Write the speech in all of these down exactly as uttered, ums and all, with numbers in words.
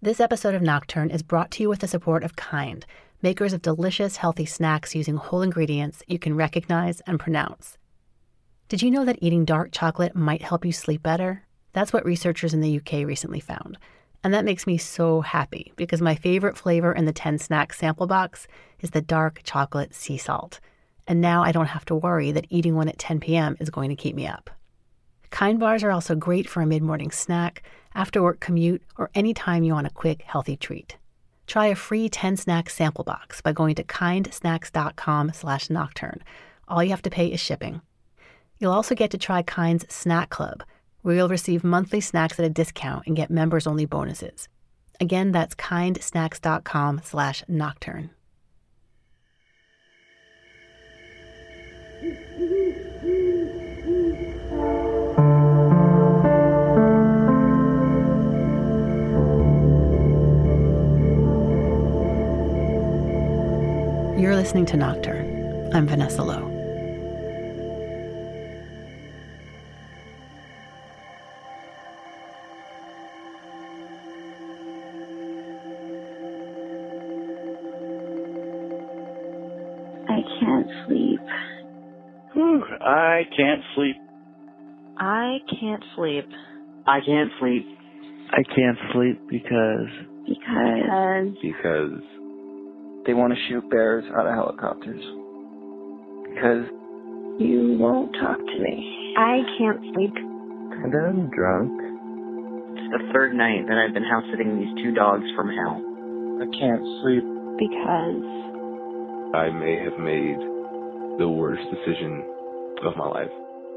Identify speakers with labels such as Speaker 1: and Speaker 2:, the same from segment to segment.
Speaker 1: This episode of Nocturne is brought to you with the support of Kind, makers of delicious, healthy snacks using whole ingredients you can recognize and pronounce. Did you know that eating dark chocolate might help you sleep better? That's what researchers in the U K recently found. And that makes me so happy because my favorite flavor in the ten snack sample box is the dark chocolate sea salt. And now I don't have to worry that eating one at ten p.m. is going to keep me up. Kind bars are also great for a mid-morning snack, after-work commute, or any time you want a quick, healthy treat. Try a free ten snack sample box by going to kindsnacks.com slash nocturne. All you have to pay is shipping. You'll also get to try Kind's Snack Club, where you'll receive monthly snacks at a discount and get members-only bonuses. Again, that's kindsnacks.com slash nocturne. You're listening to Nocturne. I'm Vanessa Lowe.
Speaker 2: I can't sleep.
Speaker 3: Whew, I can't sleep.
Speaker 4: I can't sleep.
Speaker 5: I can't sleep.
Speaker 6: I can't sleep because...
Speaker 2: Because...
Speaker 6: Because... They want to shoot bears out of helicopters. Because...
Speaker 2: You won't talk to me. I can't sleep.
Speaker 6: And I'm drunk.
Speaker 5: It's the third night that I've been house sitting these two dogs from hell.
Speaker 6: I can't sleep.
Speaker 2: Because...
Speaker 7: I may have made the worst decision of my life.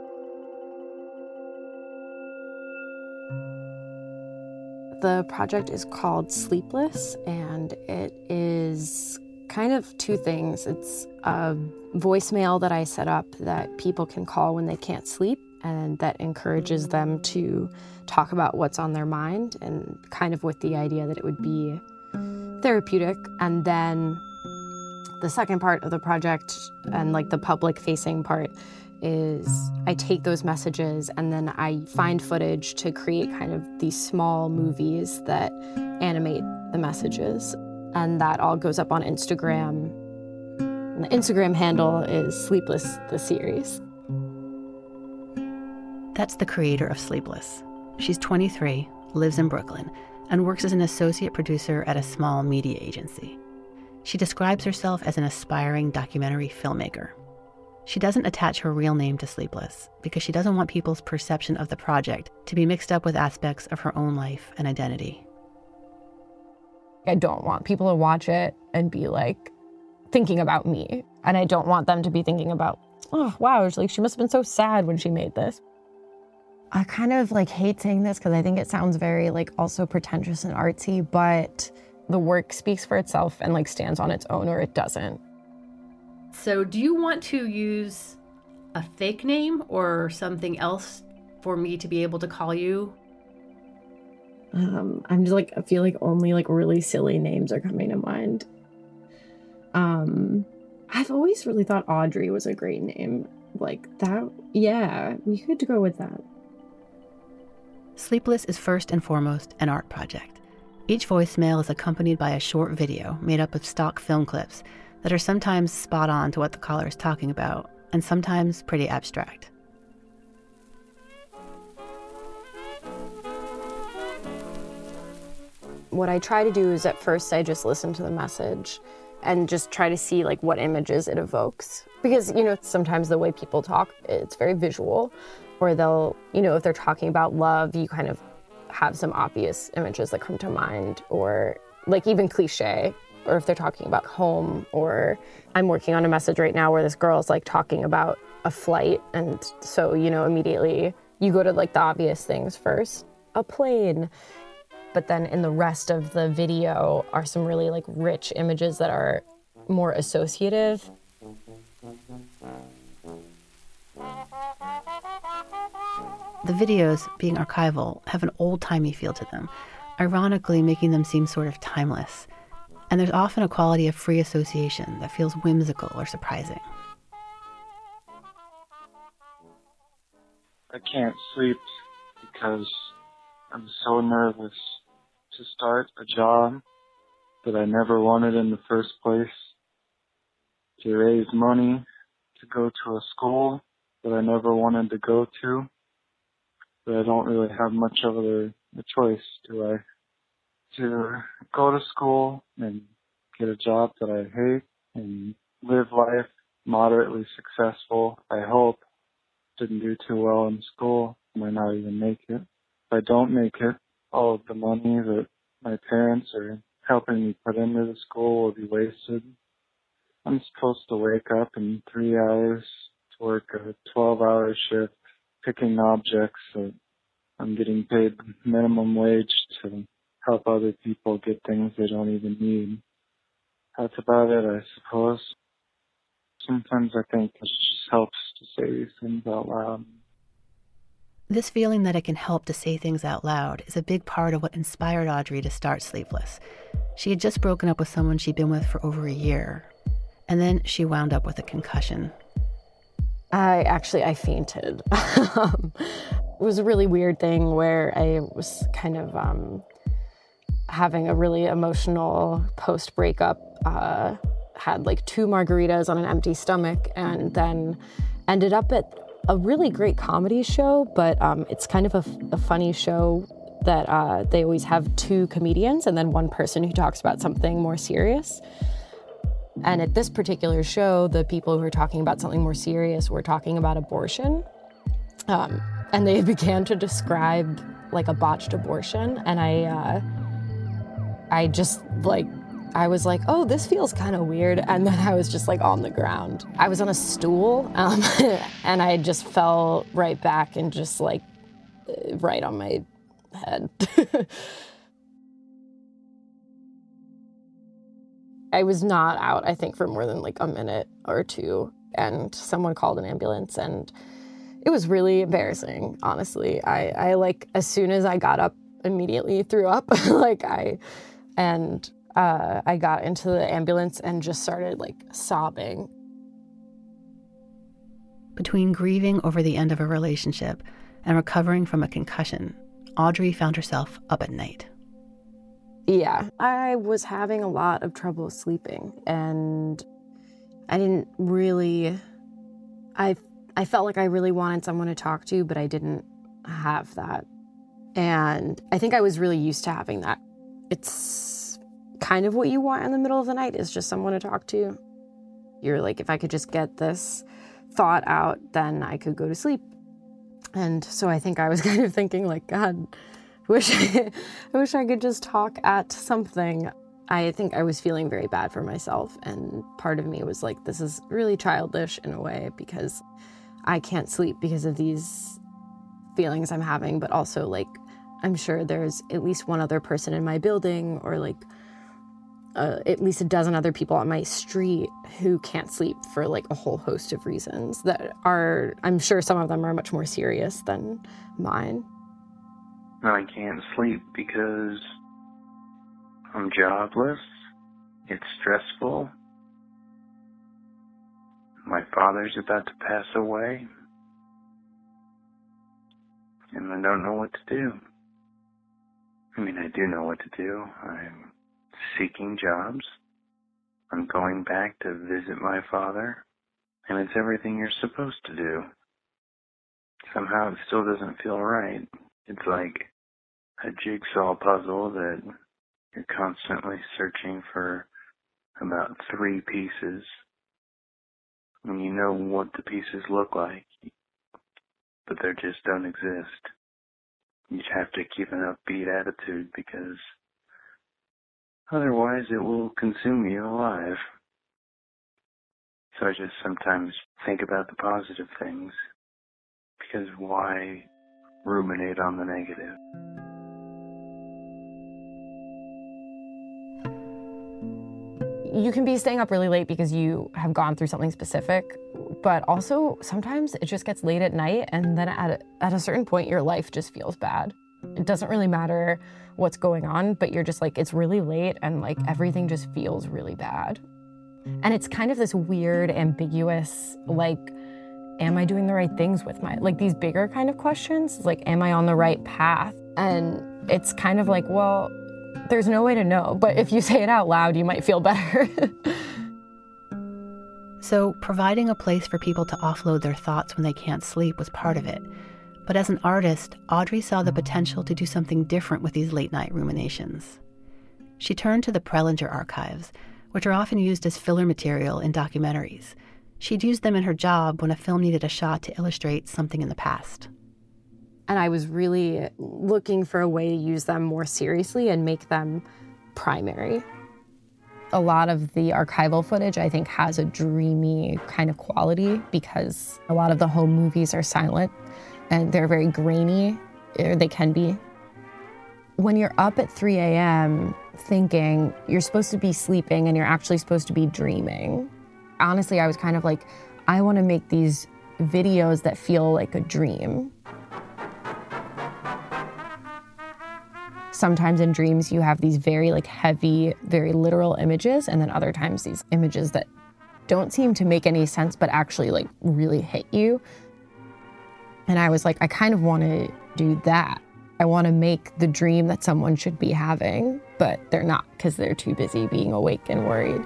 Speaker 4: The project is called Sleepless, and it is kind of two things. It's a voicemail that I set up that people can call when they can't sleep, and that encourages them to talk about what's on their mind, and kind of with the idea that it would be therapeutic. And then the second part of the project, and like the public-facing part, is I take those messages and then I find footage to create kind of these small movies that animate the messages. And that all goes up on Instagram. And the Instagram handle is Sleepless, the series.
Speaker 1: That's the creator of Sleepless. She's twenty-three, lives in Brooklyn, and works as an associate producer at a small media agency. She describes herself as an aspiring documentary filmmaker. She doesn't attach her real name to Sleepless because she doesn't want people's perception of the project to be mixed up with aspects of her own life and identity.
Speaker 4: I don't want people to watch it and be like thinking about me. And I don't want them to be thinking about, oh, wow, it's like she must have been so sad when she made this. I kind of like hate saying this because I think it sounds very like also pretentious and artsy, but the work speaks for itself and like stands on its own, or it doesn't.
Speaker 1: So do you want to use a fake name or something else for me to be able to call you?
Speaker 8: Um, I'm just like, I feel like only like really silly names are coming to mind. Um, I've always really thought Audrey was a great name. Like that, yeah, we could go with that.
Speaker 1: Sleepless is first and foremost an art project. Each voicemail is accompanied by a short video made up of stock film clips that are sometimes spot on to what the caller is talking about, and sometimes pretty abstract.
Speaker 4: What I try to do is at first I just listen to the message and just try to see like what images it evokes. Because, you know, sometimes the way people talk, it's very visual, or they'll, you know, if they're talking about love, you kind of have some obvious images that come to mind, or like even cliche. Or if they're talking about home, or I'm working on a message right now where this girl's like talking about a flight. And so, you know, immediately you go to like the obvious things first, a plane. But then in the rest of the video are some really like rich images that are more associative.
Speaker 1: The videos, being archival, have an old-timey feel to them, ironically making them seem sort of timeless. And there's often a quality of free association that feels whimsical or surprising.
Speaker 3: I can't sleep because I'm so nervous to
Speaker 9: to start a job that I never wanted in the first place, to raise money, to go to a school that I never wanted to go to, but I don't really have much of a, a choice, do I? To go to school and get a job that I hate and live life moderately successful, I hope. Didn't do too well in school, might not even make it. If I don't make it, all of the money that my parents are helping me put into the school will be wasted. I'm supposed to wake up in three hours to work a twelve-hour shift picking objects that I'm getting paid minimum wage to help other people get things they don't even need. That's about it, I suppose. Sometimes I think it just helps to say these things out loud.
Speaker 1: This feeling that it can help to say things out loud is a big part of what inspired Audrey to start Sleepless. She had just broken up with someone she'd been with for over a year, and then she wound up with a concussion.
Speaker 4: I actually, I fainted. It was a really weird thing where I was kind of um, having a really emotional post-breakup, uh, had like two margaritas on an empty stomach, and then ended up at a really great comedy show, but um, it's kind of a, a funny show that uh, they always have two comedians and then one person who talks about something more serious. And at this particular show, the people who were talking about something more serious were talking about abortion. Um, and they began to describe like a botched abortion. And I, uh, I just like, I was like, oh, this feels kind of weird. And then I was just like on the ground. I was on a stool um, and I just fell right back and just like right on my head. I was not out, I think, for more than like a minute or two. And someone called an ambulance and it was really embarrassing, honestly. I, I like, as soon as I got up, immediately threw up. like I, and Uh, I got into the ambulance and just started like sobbing.
Speaker 1: Between grieving over the end of a relationship and recovering from a concussion, Audrey found herself up at night.
Speaker 4: Yeah, I was having a lot of trouble sleeping, and I didn't really, I, I felt like I really wanted someone to talk to, but I didn't have that. And I think I was really used to having that. It's kind of what you want in the middle of the night, is just someone to talk to. You're like, if I could just get this thought out, then I could go to sleep. And so I think I was kind of thinking like, God, I wish I, I wish I could just talk at something. I think I was feeling very bad for myself. And part of me was like, this is really childish in a way, because I can't sleep because of these feelings I'm having. But also like, I'm sure there's at least one other person in my building, or like Uh, at least a dozen other people on my street who can't sleep for like a whole host of reasons that are, I'm sure some of them are much more serious than mine.
Speaker 3: I can't sleep because I'm jobless. It's stressful. My father's about to pass away. And I don't know what to do. I mean, I do know what to do. I'm seeking jobs. I'm going back to visit my father, and it's everything you're supposed to do. Somehow it still doesn't feel right. It's like a jigsaw puzzle that you're constantly searching for about three pieces, and you know what the pieces look like, but they just don't exist. You have to keep an upbeat attitude, because otherwise, it will consume you alive. So I just sometimes think about the positive things, because why ruminate on the negative?
Speaker 4: You can be staying up really late because you have gone through something specific, but also sometimes it just gets late at night, and then at a, at a certain point, your life just feels bad. It doesn't really matter what's going on, but you're just like, it's really late and like everything just feels really bad. And it's kind of this weird, ambiguous, like, am I doing the right things with my, like these bigger kind of questions, like, am I on the right path? And it's kind of like, well, There's no way to know, but if you say it out loud, you might feel better.
Speaker 1: So providing a place for people to offload their thoughts when they can't sleep was part of it. But as an artist, Audrey saw the potential to do something different with these late-night ruminations. She turned to the Prelinger archives, which are often used as filler material in documentaries. She'd used them in her job when a film needed a shot to illustrate something in the past.
Speaker 4: And I was really looking for a way to use them more seriously and make them primary. A lot of the archival footage, I think, has a dreamy kind of quality because a lot of the home movies are silent and they're very grainy, or they can be. When you're up at three a.m. thinking you're supposed to be sleeping and you're actually supposed to be dreaming, honestly, I was kind of like, I want to make these videos that feel like a dream. Sometimes in dreams you have these very like heavy, very literal images, and then other times these images that don't seem to make any sense but actually like really hit you. And I was like, I kind of want to do that. I want to make the dream that someone should be having, but they're not because they're too busy being awake and worried.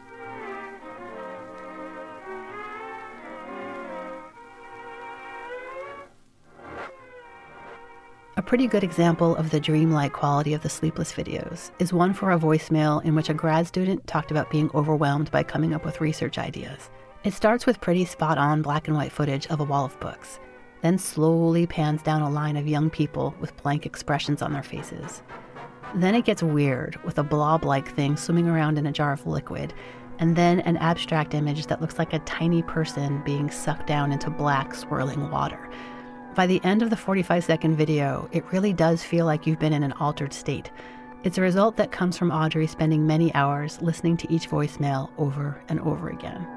Speaker 1: A pretty good example of the dreamlike quality of the Sleepless videos is one for a voicemail in which a grad student talked about being overwhelmed by coming up with research ideas. It starts with pretty spot-on black and white footage of a wall of books, then slowly pans down a line of young people with blank expressions on their faces. Then it gets weird with a blob-like thing swimming around in a jar of liquid, and then an abstract image that looks like a tiny person being sucked down into black, swirling water. By the end of the forty-five second video, it really does feel like you've been in an altered state. It's a result that comes from Audrey spending many hours listening to each voicemail over and over again.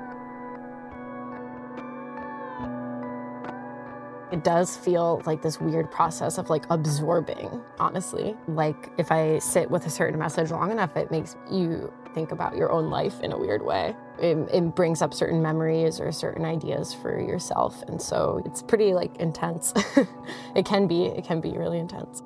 Speaker 4: It does feel like this weird process of like absorbing, honestly. Like if I sit with a certain message long enough, it makes you think about your own life in a weird way. It, it brings up certain memories or certain ideas for yourself. And so it's pretty like intense. It can be, it can be really intense.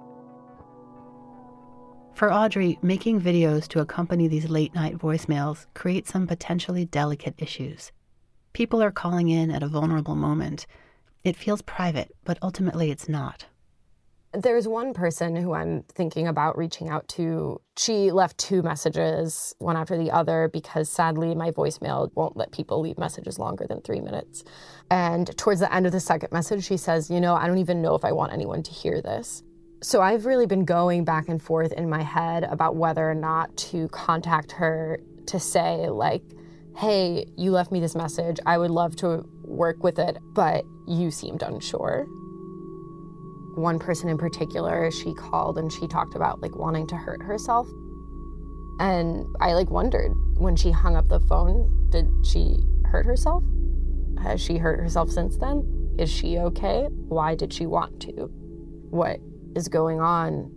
Speaker 1: For Audrey, making videos to accompany these late night voicemails creates some potentially delicate issues. People are calling in at a vulnerable moment. It feels private, but ultimately it's not.
Speaker 4: There's one person who I'm thinking about reaching out to. She left two messages, one after the other, because sadly my voicemail won't let people leave messages longer than three minutes. And towards the end of the second message, she says, you know, I don't even know if I want anyone to hear this. So I've really been going back and forth in my head about whether or not to contact her to say, like, hey, you left me this message. I would love to work with it, but you seemed unsure. One person in particular, she called and she talked about like wanting to hurt herself. And I like wondered when she hung up the phone, did she hurt herself? Has she hurt herself since then? Is she okay? Why did she want to? What is going on?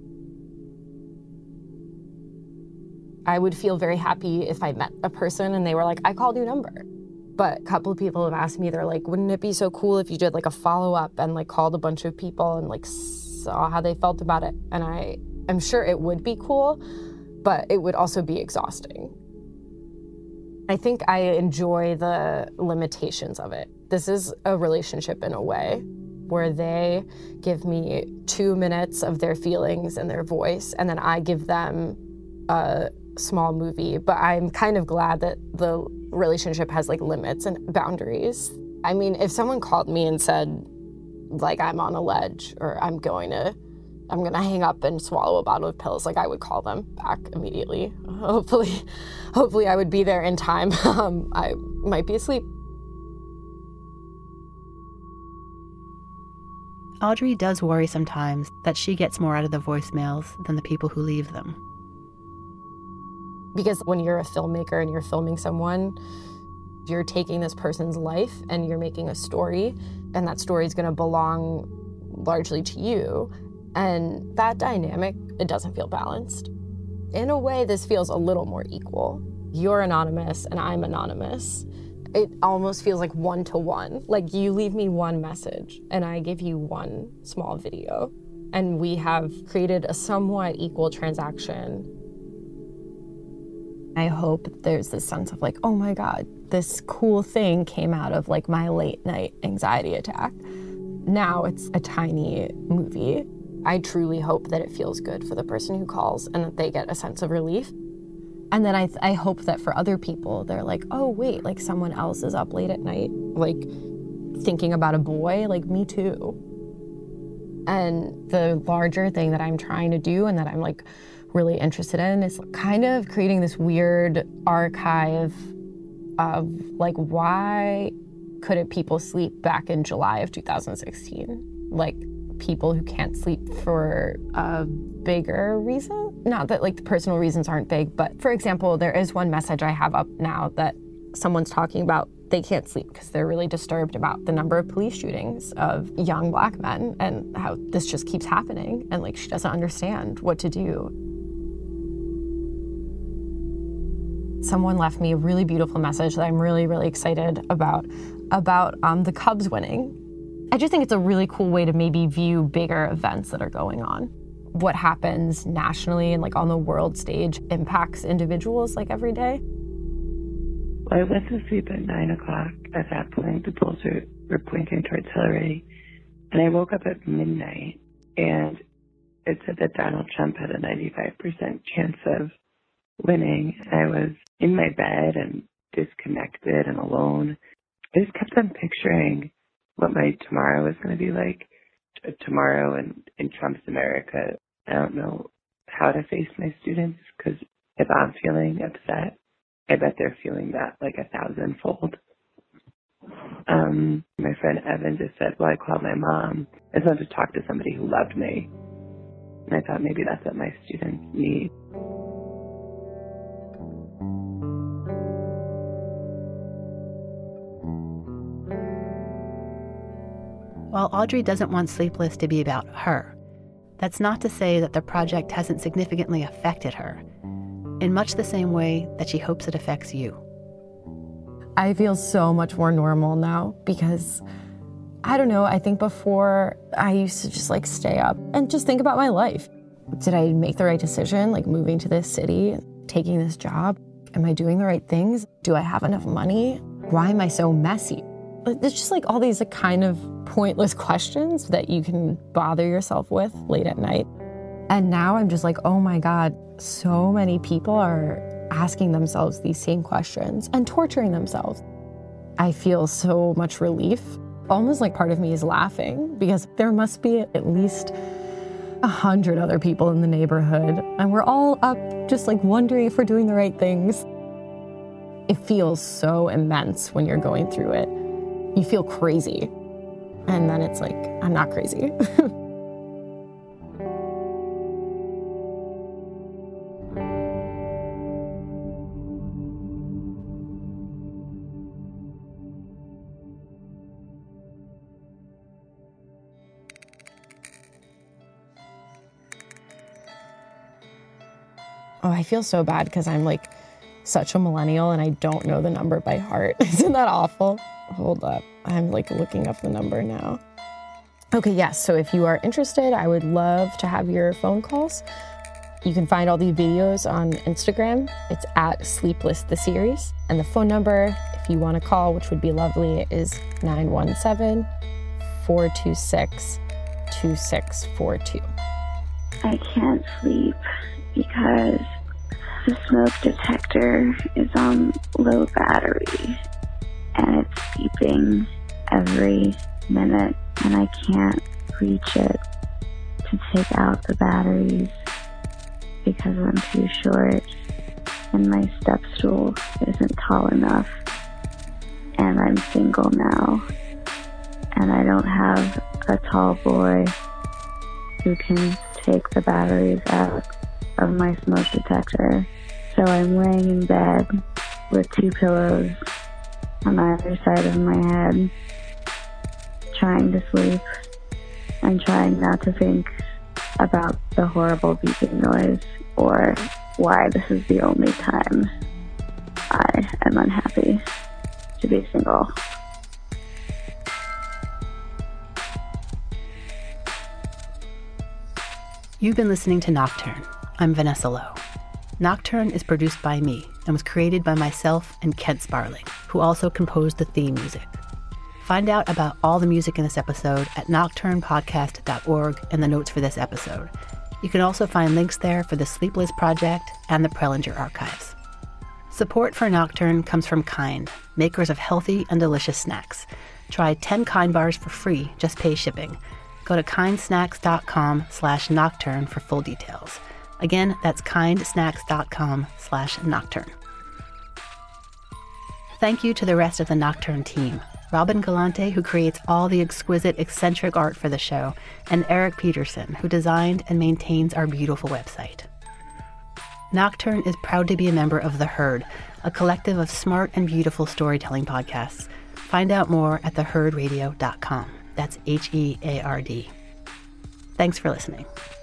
Speaker 4: I would feel very happy if I met a person and they were like, I called your number. But a couple of people have asked me, they're like, wouldn't it be so cool if you did like a follow-up and like called a bunch of people and like saw how they felt about it? And I am sure it would be cool, but it would also be exhausting. I think I enjoy the limitations of it. This is a relationship in a way where they give me two minutes of their feelings and their voice, and then I give them a small movie. But I'm kind of glad that the relationship has like limits and boundaries. I mean, if someone called me and said, like, I'm on a ledge or I'm going to, I'm going to hang up and swallow a bottle of pills, like I would call them back immediately. Hopefully, hopefully I would be there in time. Um, I might be asleep.
Speaker 1: Audrey does worry sometimes that she gets more out of the voicemails than the people who leave them.
Speaker 4: Because when you're a filmmaker and you're filming someone, you're taking this person's life and you're making a story, and that story is going to belong largely to you. And that dynamic, it doesn't feel balanced. In a way, this feels a little more equal. You're anonymous and I'm anonymous. It almost feels like one to one. Like you leave me one message and I give you one small video. and we have created a somewhat equal transaction. I hope there's this sense of like, oh my God, this cool thing came out of like my late night anxiety attack. Now it's a tiny movie. I truly hope that it feels good for the person who calls and that they get a sense of relief. And then I, th- I hope that for other people, they're like, oh wait, like someone else is up late at night, like thinking about a boy, like me too. And the larger thing that I'm trying to do and that I'm like really interested in is kind of creating this weird archive of like, why couldn't people sleep back in July of two thousand sixteen? Like people who can't sleep for a bigger reason. Not that like the personal reasons aren't big, but for example, there is one message I have up now that someone's talking about they can't sleep because they're really disturbed about the number of police shootings of young Black men and how this just keeps happening. And like, she doesn't understand what to do. Someone left me a really beautiful message that I'm really, really excited about, about um, the Cubs winning. I just think it's a really cool way to maybe view bigger events that are going on. What happens nationally and like on the world stage impacts individuals like every day.
Speaker 2: I went to sleep at nine o'clock. At that point, the polls were, were pointing towards Hillary. And I woke up at midnight, and it said that Donald Trump had a ninety-five percent chance of winning. I was in my bed and disconnected and alone. I just kept on picturing what my tomorrow was going to be like. T- tomorrow in, in Trump's America. I don't know how to face my students, because if I'm feeling upset, I bet they're feeling that like a thousandfold. Um, my friend Evan just said, well, I called my mom. I just wanted to talk to somebody who loved me. And I thought maybe that's what my students need.
Speaker 1: While Audrey doesn't want Sleepless to be about her, that's not to say that the project hasn't significantly affected her, in much the same way that she hopes it affects you.
Speaker 4: I feel so much more normal now because, I don't know, I think before I used to just like stay up and just think about my life. Did I make the right decision, like moving to this city, taking this job? Am I doing the right things? Do I have enough money? Why am I so messy? It's just like all these like, kind of pointless questions that you can bother yourself with late at night. And now I'm just like, oh my God, so many people are asking themselves these same questions and torturing themselves. I feel so much relief. Almost like part of me is laughing because there must be at least a hundred other people in the neighborhood and we're all up just like wondering if we're doing the right things. It feels so immense when you're going through it. You feel crazy. And then it's like, I'm not crazy. Oh, I feel so bad because I'm like such a millennial and I don't know the number by heart. Isn't that awful? Hold up. I'm like looking up the number now. Okay, yes. So if you are interested, I would love to have your phone calls. You can find all the videos on Instagram. It's at Sleepless the Series. And the phone number, if you want to call, which would be lovely, is nine one seven, four two six, two six four two.
Speaker 2: I can't sleep because the smoke detector is on low battery and it's beeping every minute and I can't reach it to take out the batteries because I'm too short and my step stool isn't tall enough and I'm single now and I don't have a tall boy who can take the batteries out of my smoke detector. So I'm laying in bed with two pillows on either side of my head, trying to sleep and trying not to think about the horrible beeping noise or why this is the only time I am unhappy to be single.
Speaker 1: You've been listening to Nocturne. I'm Vanessa Lowe. Nocturne is produced by me and was created by myself and Kent Sparling, who also composed the theme music. Find out about all the music in this episode at nocturne podcast dot org in the notes for this episode. You can also find links there for the Sleepless Project and the Prelinger Archives. Support for Nocturne comes from Kind, makers of healthy and delicious snacks. Try ten Kind bars for free, just pay shipping. Go to kindsnacks.com slash nocturne for full details. Again, that's kindsnacks.com slash nocturne. Thank you to the rest of the Nocturne team. Robin Galante, who creates all the exquisite, eccentric art for the show, and Eric Peterson, who designed and maintains our beautiful website. Nocturne is proud to be a member of The Herd, a collective of smart and beautiful storytelling podcasts. Find out more at the herd radio dot com. That's H E A R D. Thanks for listening.